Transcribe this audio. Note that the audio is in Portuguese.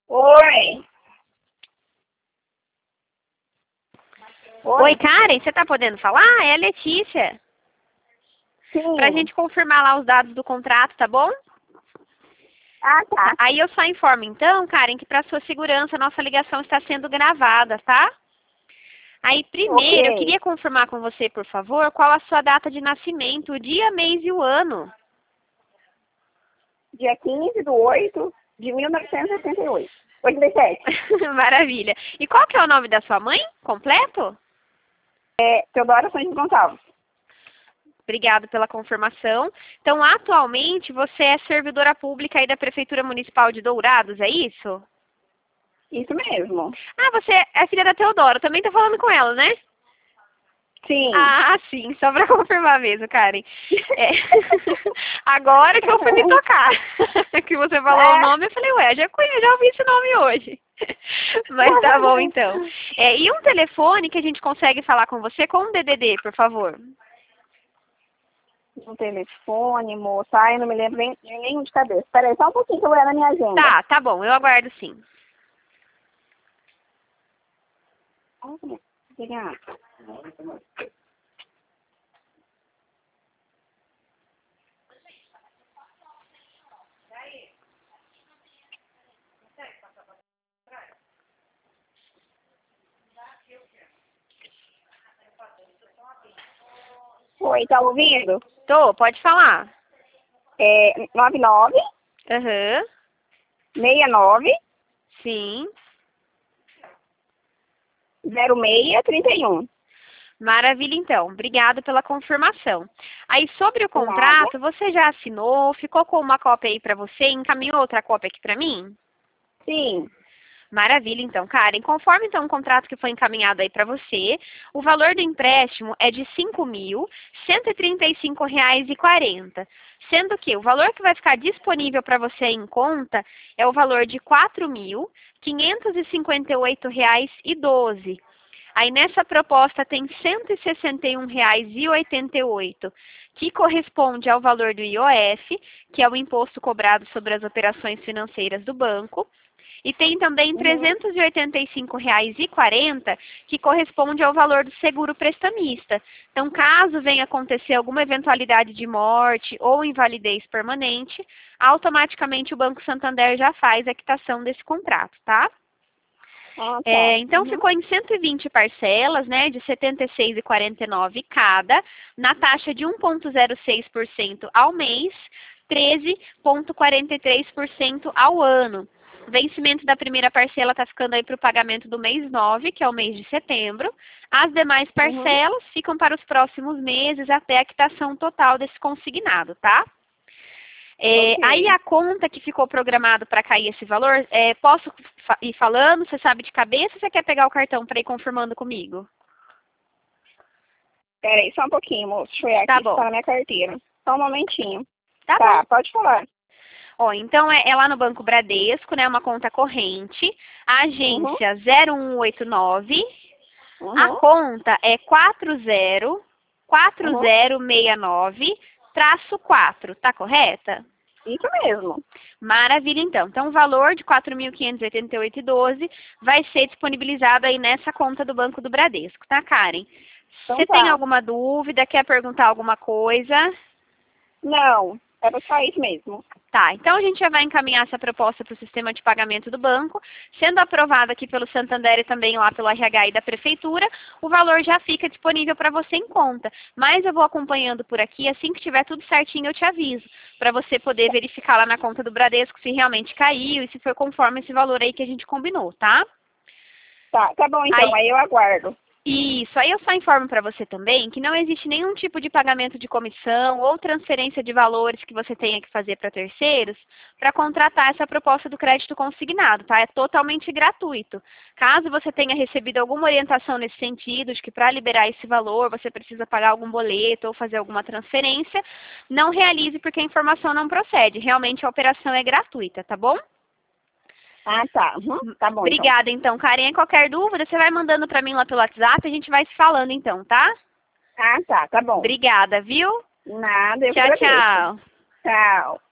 Oi. Oi. Oi, Karen, você tá podendo falar? É a Letícia. Sim. Pra gente confirmar lá os dados do contrato, tá bom? Ah, tá. Aí eu só informo então, Karen, que para sua segurança a nossa ligação está sendo gravada, tá? Aí primeiro eu Ok. queria confirmar com você, por favor, qual a sua data de nascimento, o dia, mês e o ano. Dia 15/8/1988. 87. Maravilha. E qual que é o nome da sua mãe, completo? Teodora Santos Gonçalves. Obrigada pela confirmação. Então, atualmente, você é servidora pública aí da Prefeitura Municipal de Dourados, é isso? Isso mesmo. Ah, você é filha da Teodora, eu também tô falando com ela, né? Sim. Ah, sim, só para confirmar mesmo, Karen. É. Agora que eu fui me tocar, que você falou o nome, eu falei, ué, já ouvi esse nome hoje. Mas tá bom, então. E um telefone que a gente consegue falar com você com um DDD, por favor. Um telefone, moça. Ai, eu não me lembro nem nenhum de cabeça. Peraí, só um pouquinho que eu vou olhar na minha agenda. Tá bom, eu aguardo sim. Obrigada. Oi, tá ouvindo? Tô, pode falar. 99 Aham, 69 sim. 0631. Maravilha, então. Obrigada pela confirmação. Aí, sobre o Nada. contrato, você já assinou? Ficou com uma cópia aí para você? Encaminhou outra cópia aqui para mim? Sim. Maravilha, então, Karen. Conforme, então, o contrato que foi encaminhado aí para você, o valor do empréstimo é de R$ 5.135,40. Sendo que o valor que vai ficar disponível para você em conta é o valor de R$ 4.558,12. Aí nessa proposta tem R$ 161,88, que corresponde ao valor do IOF, que é o imposto cobrado sobre as operações financeiras do banco. E tem também R$ 385,40, que corresponde ao valor do seguro prestamista. Então, caso venha acontecer alguma eventualidade de morte ou invalidez permanente, automaticamente o Banco Santander já faz a quitação desse contrato, tá? Ah, tá. Então, ficou em 120 parcelas, né, de R$ 76,49 cada, na taxa de 1,06% ao mês, 13,43% ao ano. O vencimento da primeira parcela está ficando aí para o pagamento do mês 9, que é o mês de setembro. As demais parcelas ficam para os próximos meses até a quitação total desse consignado, tá? Aí a conta que ficou programado para cair esse valor, posso ir falando? Você sabe de cabeça ou você quer pegar o cartão para ir confirmando comigo? Peraí, só um pouquinho, moço. Deixa eu olhar Tá aqui, bom. está na minha carteira. Só um momentinho. Tá Tá, bom. pode falar. Ó, então é lá no Banco Bradesco, né? Uma conta corrente, agência 0189. A conta é 4069-4, tá correta? Isso mesmo. Maravilha, então. Então, o valor de R$ 4.588,12 vai ser disponibilizado aí nessa conta do Banco do Bradesco, tá, Karen? Então Você tem tá. alguma dúvida, quer perguntar alguma coisa? Não, era só isso mesmo. Tá, então a gente já vai encaminhar essa proposta para o sistema de pagamento do banco. Sendo aprovada aqui pelo Santander e também lá pelo RH e da Prefeitura, o valor já fica disponível para você em conta. Mas eu vou acompanhando por aqui, assim que tiver tudo certinho eu te aviso, para você poder verificar lá na conta do Bradesco se realmente caiu e se foi conforme esse valor aí que a gente combinou, tá? Tá bom então, aí eu aguardo. Isso, aí eu só informo para você também que não existe nenhum tipo de pagamento de comissão ou transferência de valores que você tenha que fazer para terceiros para contratar essa proposta do crédito consignado, tá? É totalmente gratuito. Caso você tenha recebido alguma orientação nesse sentido, de que para liberar esse valor você precisa pagar algum boleto ou fazer alguma transferência, não realize porque a informação não procede. Realmente a operação é gratuita, tá bom? Ah, tá. Tá bom Obrigada, então, Karen. Qualquer dúvida, você vai mandando para mim lá pelo WhatsApp, a gente vai se falando, então, tá? então. Ah, tá bom. Obrigada, viu? Nada, eu Tchau, agradeço. tchau. Tchau.